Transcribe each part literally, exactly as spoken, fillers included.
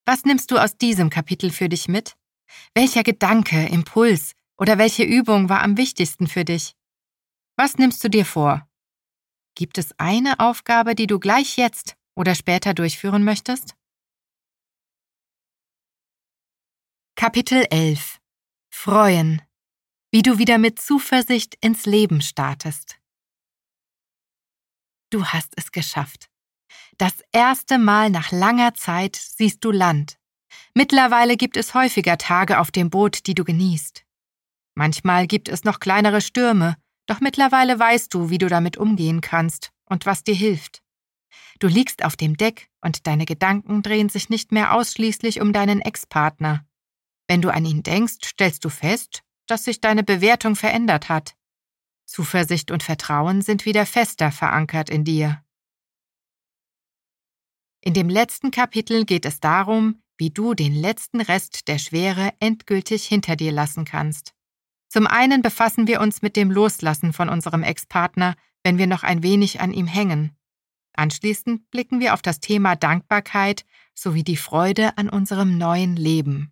Was nimmst du aus diesem Kapitel für dich mit? Welcher Gedanke, Impuls oder welche Übung war am wichtigsten für dich? Was nimmst du dir vor? Gibt es eine Aufgabe, die du gleich jetzt oder später durchführen möchtest? Kapitel elf. Freuen. Wie du wieder mit Zuversicht ins Leben startest. Du hast es geschafft. Das erste Mal nach langer Zeit siehst du Land. Mittlerweile gibt es häufiger Tage auf dem Boot, die du genießt. Manchmal gibt es noch kleinere Stürme, doch mittlerweile weißt du, wie du damit umgehen kannst und was dir hilft. Du liegst auf dem Deck und deine Gedanken drehen sich nicht mehr ausschließlich um deinen Ex-Partner. Wenn du an ihn denkst, stellst du fest, dass sich deine Bewertung verändert hat. Zuversicht und Vertrauen sind wieder fester verankert in dir. In dem letzten Kapitel geht es darum, wie du den letzten Rest der Schwere endgültig hinter dir lassen kannst. Zum einen befassen wir uns mit dem Loslassen von unserem Ex-Partner, wenn wir noch ein wenig an ihm hängen. Anschließend blicken wir auf das Thema Dankbarkeit sowie die Freude an unserem neuen Leben.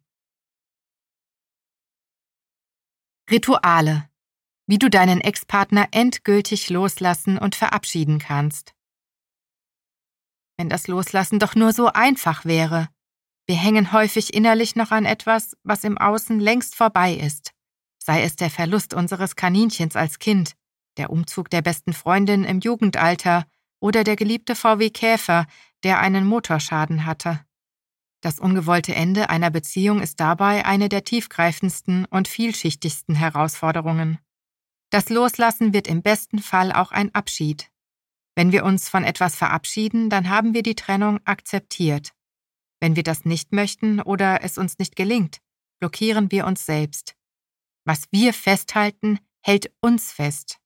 Rituale. Wie du deinen Ex-Partner endgültig loslassen und verabschieden kannst. Wenn das Loslassen doch nur so einfach wäre. Wir hängen häufig innerlich noch an etwas, was im Außen längst vorbei ist. Sei es der Verlust unseres Kaninchens als Kind, der Umzug der besten Freundin im Jugendalter oder der geliebte V W Käfer, der einen Motorschaden hatte. Das ungewollte Ende einer Beziehung ist dabei eine der tiefgreifendsten und vielschichtigsten Herausforderungen. Das Loslassen wird im besten Fall auch ein Abschied. Wenn wir uns von etwas verabschieden, dann haben wir die Trennung akzeptiert. Wenn wir das nicht möchten oder es uns nicht gelingt, blockieren wir uns selbst. Was wir festhalten, hält uns fest.